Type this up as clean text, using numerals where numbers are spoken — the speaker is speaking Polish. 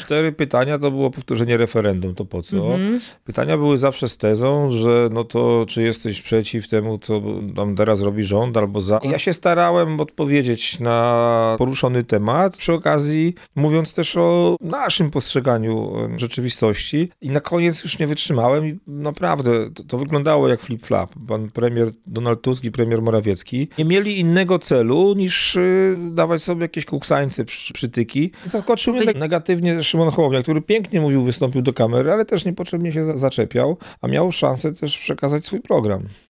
4 pytania to było powtórzenie referendum, to po co? Pytania były zawsze z tezą, że no to czy jesteś przeciw temu, co tam teraz robi rząd, albo za. Ja się starałem odpowiedzieć na poruszony temat, przy okazji mówiąc też o naszym postrzeganiu rzeczywistości i na koniec już nie wytrzymałem i naprawdę to wyglądało jak flip-flap. Pan premier Donald Tusk i premier Morawiecki nie mieli innego celu niż dawać sobie jakieś kuksańce, przytyki. Zaskoczył mnie negatywnie Szymon Hołownia, który pięknie mówił, wystąpił do kamery, ale też niepotrzebnie się zaczepiał, a miał szansę też przekazać swój program.